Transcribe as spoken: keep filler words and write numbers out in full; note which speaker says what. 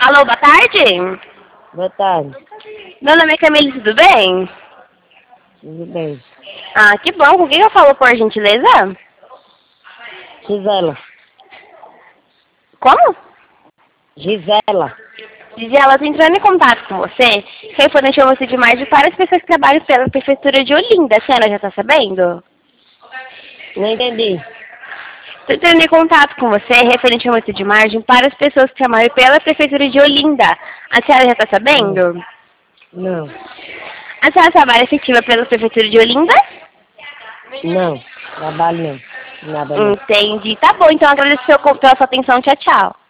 Speaker 1: Alô, boa tarde.
Speaker 2: Boa tarde.
Speaker 1: Meu nome é Camille, tudo bem?
Speaker 2: Tudo bem.
Speaker 1: Ah, que bom. Com quem eu falo, por gentileza?
Speaker 2: Gisela.
Speaker 1: Como?
Speaker 2: Gisela.
Speaker 1: Gisela, tô entrando em contato com você. Referente a você de mais de várias pessoas que trabalham pela Prefeitura de Olinda. A senhora já tá sabendo?
Speaker 2: Não entendi.
Speaker 1: Estou entrando em contato com você referente ao moço de margem para as pessoas que trabalham pela Prefeitura de Olinda. A senhora já está
Speaker 2: Não.
Speaker 1: sabendo?
Speaker 2: Não.
Speaker 1: A senhora trabalha efetiva pela Prefeitura de Olinda?
Speaker 2: Não. Trabalho não. Nada não.
Speaker 1: Entendi. Tá bom, então agradeço pela sua atenção. Tchau, tchau.